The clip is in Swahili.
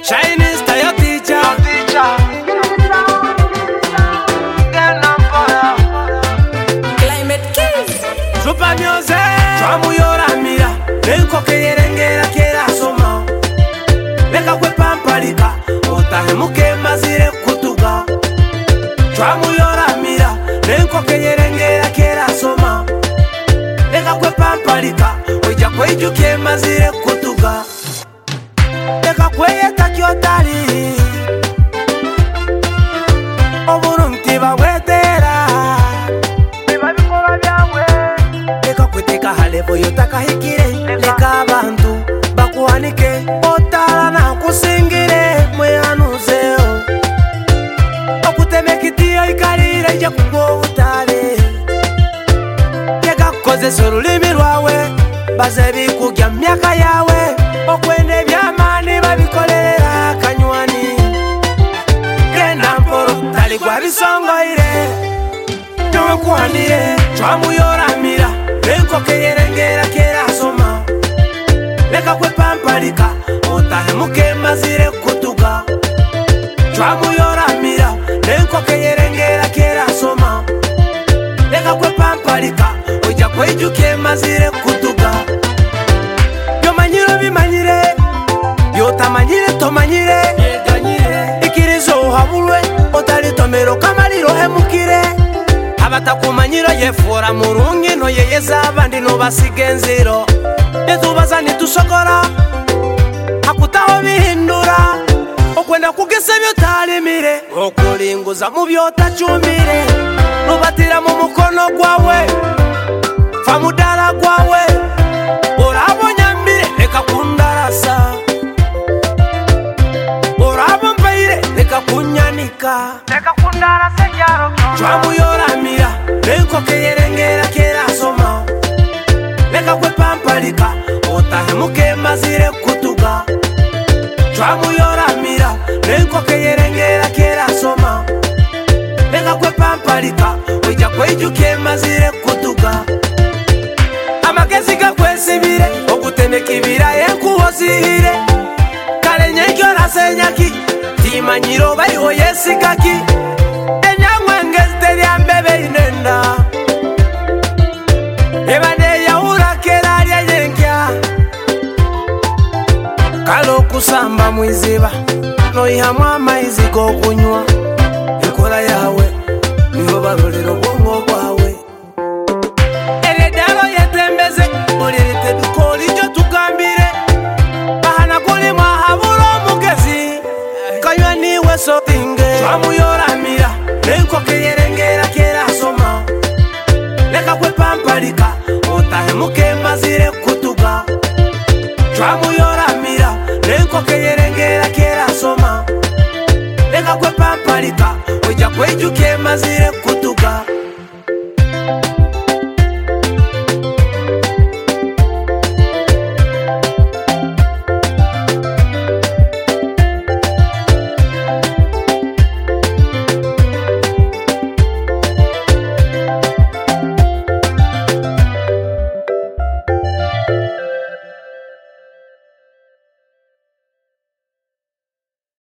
Shiny style your teacher. Climate Keys. Super music. Twamu yora mira. Lenko ke yerengera kera soma. Leka kwe pampalika. Otahemuke mazire kutuga. Twamu yora mira. Lenko ke yerengera kera soma. Leka kwe pampalika. Oja kwe ijuke mazire kutuga. Leka kwe yeta kyotali. Oburunti bawetera. Leka kweteka halevo yotaka hikire. Leka abantu bakuhanike. Otala na kusingire mweanuzeo. Okutemekitiyo ikalire ije kugo utale. Leka kozesa olulimi lwawe. Baze bikugya myaka yawe. Okwende byamani babikolerera kanywani. Genda mporo tali kwa bisongoire. Nyowe kuhanire Twamu yora mira. Lenko ke yerengera kera soma. Leka kwe pampalika. Otahemuke mazire kutuga. Twamu yora mira. Lenko ke yerengera kera soma. Leka kwe pampalika. Oja kwe ijuke mazire kutuga. Byomanyiro bimanyire. Byotamanyire tomanyire. Ikirizo habulwe. Otalitomero kamaliro hemukire. Abatakumanyiro yefura murungi no yeyeza abandi no basigenziro. Netubaza nitusokora. Hakutaho bihindura. Okwenda kugesa byotalimire. Okulinguza mu byotachumire. Nubatira mu mukono gwawe. Famudala gwawe. Orabo nyambire leka kundarasa. Orabo mpeire leka kunyanika. Leka kundarasa jaro. Twamu yora mira. Lenko ke yerengera kera soma. Leka kwe pampalika. Otahemuke mazire kutuga. Twamu yora mira. Lenko ke yerengera kera soma. Leka kwe pampalika. Oja kwe ijuke mazire kutuga. Amagezi gakwesibire. Okutemeka ibirayi enkuwozihire. Kale nyenkyo rasenyaki. Timanyiro bariho yesigaki. Kalo kusamba mwiziba. Noihamu amaizi gokunywa. Enkola yawe niho balolero bwongo bwawe. Eredalo yetembeze. Olirete dukoli jo tukambire. Bahana kuli mwahabula omugezi. Kanywa niwe sopinge. Twamu yora mira. Lenko ke yerengera kera soma. Leka kwe pampalika. Otahemuke mazire kutuga. Twamu yora mira. Lenko ke yerengera kera soma. Leka kwe pampalika. Oja kwe ijuke mazire